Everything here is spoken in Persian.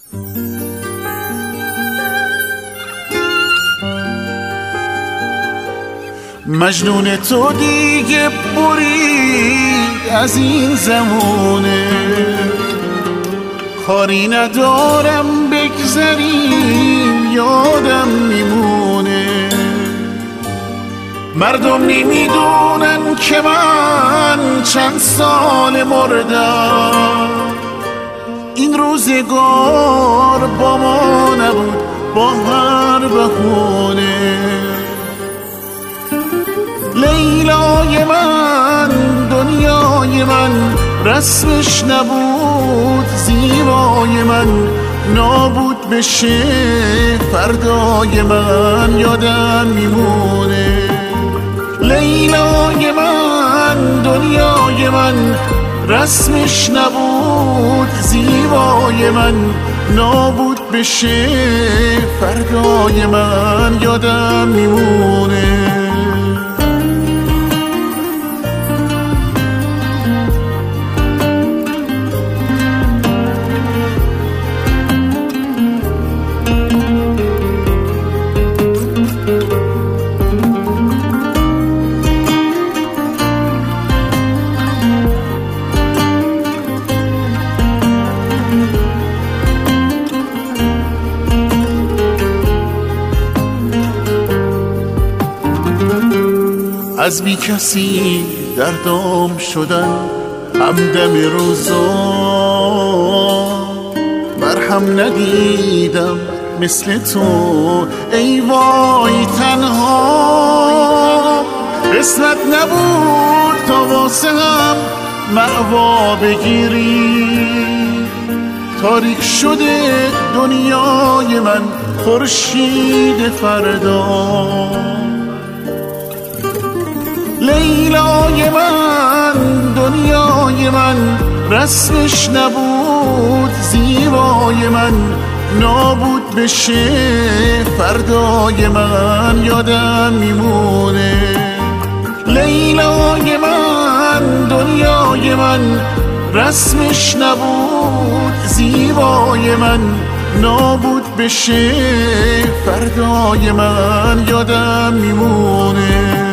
مجنون تو دیگه برید از این زمونه، کاری ندارم بگذریم یادم میمونه. مردم نمیدونن که من چند سال مردم، این روزگار با ما نبود با هر بهونه. لیلای من دنیای من رسمش نبود، زیبای من نابود بشه فردای من یادم میمونه. لیلای من دنیای من رسمش نبود، زیبای من نابود بشه فردای من یادم میمونه. از بی کسی دردام شدن همدم روزا، مرهم ندیدم مثل تو ای وای تنها. قسمت نبود تا واسه هم مأوا بگیری، تاریک شده دنیای من خورشید فردا. لیلای من دنیای من رسمش نبود، زیبای من نابود بشه فردای من یادم میمونه. لیلای من دنیای من رسمش نبود، زیبای من نابود بشه فردای من یادم میمونه.